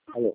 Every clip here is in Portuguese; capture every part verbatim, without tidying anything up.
Alô?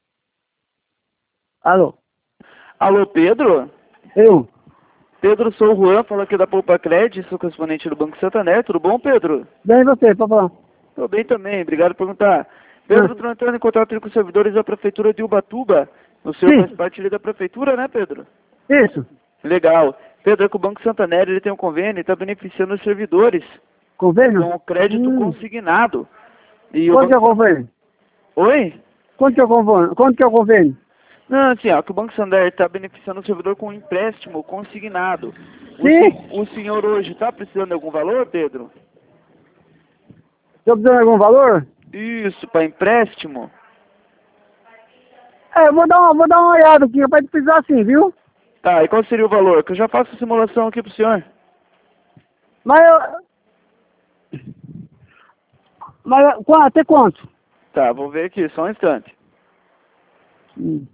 Alô? Alô, Pedro? Eu? Pedro, sou o Juan, falo aqui da Poupa Cred, sou correspondente do Banco Santander, tudo bom, Pedro? Bem, e você, pra falar? Tô bem também, obrigado por perguntar. Pedro, Ah. estou entrando em contato com os servidores da Prefeitura de Ubatuba. O senhor Sim. faz parte ali da Prefeitura, né, Pedro? Isso. Legal. Pedro, é que o Banco Santander ele tem um convênio e está beneficiando os servidores Convênio? com o crédito Hum. consignado. E o Quanto que é o Banco... convênio? Oi? Quanto que é o convênio? Quanto que é o convênio? Não, assim, ó, que o Banco Santander está beneficiando o servidor com um empréstimo consignado. O, Sim. se- o senhor hoje está precisando de algum valor, Pedro? Estou precisando de algum valor? Isso, para empréstimo? É, eu vou dar uma, vou dar uma olhada aqui, vai precisar sim, viu? Tá, e qual seria o valor? Que eu já faço a simulação aqui pro senhor. Mas eu... Mas qua- até quanto? Tá, vou ver aqui, só um instante. Hum.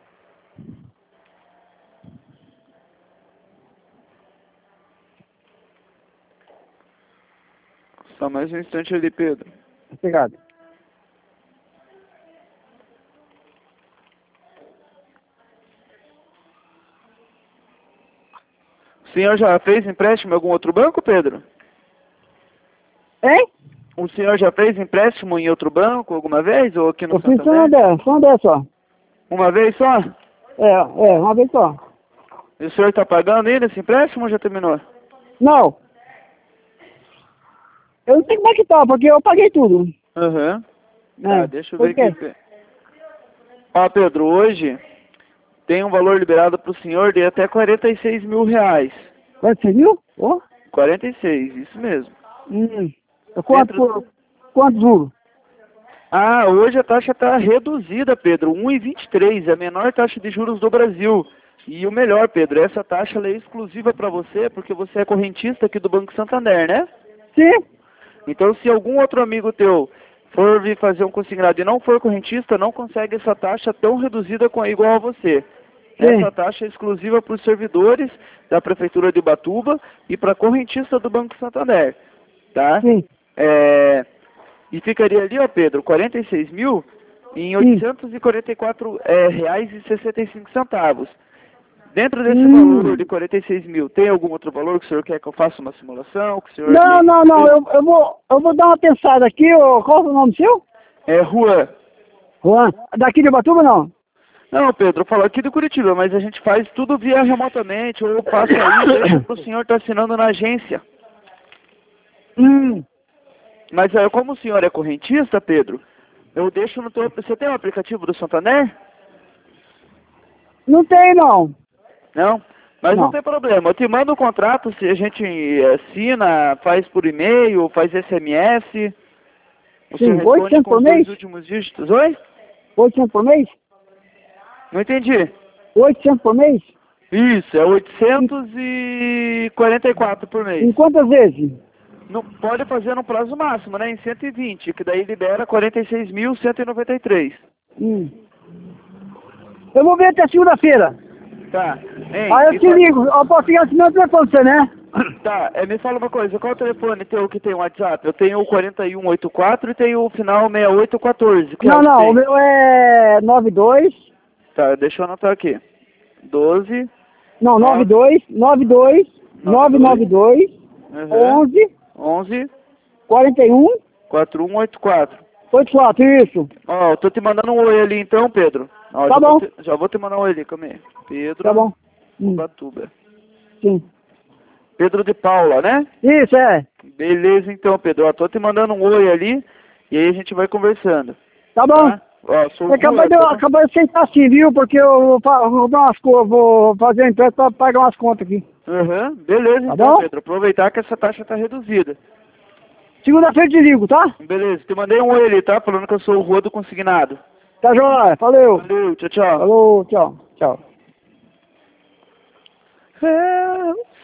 Só mais um instante ali, Pedro. Obrigado. O senhor já fez empréstimo em algum outro banco, Pedro? Hein? O senhor já fez empréstimo em outro banco alguma vez? Ou aqui no Eu fiz só uma Santander? dessa, só uma dessa só. Uma vez só? É, é, uma vez só. E o senhor está pagando ainda esse empréstimo ou já terminou? Não. Eu não sei como é que tá, porque eu paguei tudo. Aham. Tá, É. deixa eu Por ver quê? aqui. Pe- Ó, Pedro, hoje tem um valor liberado pro senhor de até quarenta e seis mil reais. Quanto você viu? Ó. quarenta e seis, isso mesmo. Hum. Quanto, Dentro... por, quanto juro? Ah, hoje a taxa está reduzida, Pedro, um vírgula vinte e três, é a menor taxa de juros do Brasil. E o melhor, Pedro, essa taxa ela é exclusiva para você, porque você é correntista aqui do Banco Santander, né? Sim. Então, se algum outro amigo teu for vir fazer um consignado e não for correntista, não consegue essa taxa tão reduzida com igual a você. Sim. Essa taxa é exclusiva para os servidores da Prefeitura de Ubatuba e para correntista do Banco Santander, tá? Sim. É... E ficaria ali, ó, Pedro, quarenta e seis mil em Sim. oitocentos e quarenta e quatro é, reais e sessenta e cinco centavos. Dentro desse Hum. valor de quarenta e seis mil, tem algum outro valor que o senhor quer que eu faça uma simulação? Que o senhor Não, me... não, não. Eu, eu, vou, eu vou dar uma pensada aqui. Ô, qual é o nome seu? É, Juan. Juan. Daqui de Ubatuba, não? Não, Pedro, eu falo aqui do Curitiba, mas a gente faz tudo via remotamente, ou eu passo aí, deixa para o senhor estar assinando na agência. Hum. Mas é, como o senhor é correntista, Pedro, eu deixo no teu... Você tem o aplicativo do Santander? Não tem, não. Não? Mas não. Não. tem problema. Eu te mando o contrato, se a gente assina, faz por e-mail, faz S M S. O senhor Sim. responde oitocentos com por os mês? dois últimos dígitos. Oi? oitocentos por mês? Não entendi. oitocentos por mês? Isso, é oitocentos e quarenta e quatro por mês. Em quantas vezes? Não, pode fazer no prazo máximo, né? Em cento e vinte, que daí libera quarenta e seis mil cento e noventa e três. Hum. Eu vou ver até segunda-feira. Tá. Hein, Aí eu me te fa- ligo. Eu posso ligar esse meu telefone, você, né? Tá, é, me fala uma coisa, qual é o telefone teu que tem o WhatsApp? Eu tenho o quarenta e um oitenta e quatro e tenho o final sessenta e oito quatorze. Qual Não, que não. tem? O meu é nove dois. Tá, deixa eu anotar aqui. doze, Não, nove nove, dois. nove dois. nove nove dois. uhum, onze. onze, quarenta e um. quarenta e um oitenta e quatro. oitenta e quatro, isso. Ó, eu tô te mandando um oi ali então, Pedro. Ó, Tá já bom. Vou te, já vou te mandar um oi ali, calma aí. Pedro, Tá bom. Hum. Ubatuba. Sim. Pedro de Paula, né? Isso, é. Beleza então, Pedro. Ó, tô te mandando um oi ali e aí a gente vai conversando. Tá bom. Tá? Ó, sou o É capaz Juan, de, eu, tá? capaz de aceitar assim, viu? Porque eu vou, fa- vou dar umas co- vou fazer um empréstimo pra pagar umas contas aqui. Uhum, beleza Tá então, bom? Pedro. Aproveitar que essa taxa tá reduzida. Segunda-feira te ligo, tá? Beleza, te mandei um oi ali, tá? Falando que eu sou o Juan do Consignado. Tá joia. Valeu. Valeu, tchau, tchau. Falou, tchau. Tchau. É,